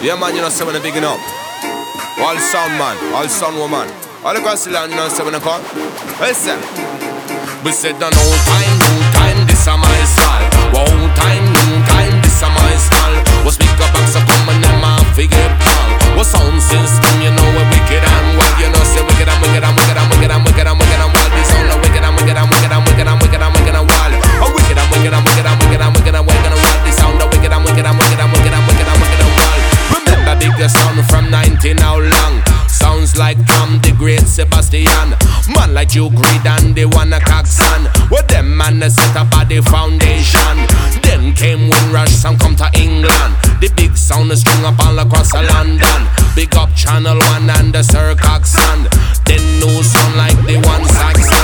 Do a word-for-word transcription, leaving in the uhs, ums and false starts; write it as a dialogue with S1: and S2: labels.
S1: Yeah, man, you know, someone bigging up. All sound man, all sound woman. All across the land, you know, someone call. Listen. We said no time, no time, this a my style. Wow time, no time, this a my style. Was big up box a come and them a figure pal. Was sound system, you know we wicked and wild. You know say wicked and wicked and wicked and wicked and wicked and wicked and wild. We sound like wicked and wicked and wicked and wicked and wicked and wicked and wild. Oh wicked and wicked and wicked and wicked and wicked and wicked and wild. We sound like wicked and wicked and wicked and wicked and wicked and wicked and wild. Remember bigger sound from nineteen how long? Sounds like Tom the Great Sebastian. Man like you Creed and the one a Coxon. With them man they set up at the foundation. Then came Windrush and come to England. The big sound is string up all across London. Big up Channel One and the Sir Coxon. Then new sound like the one Saxon.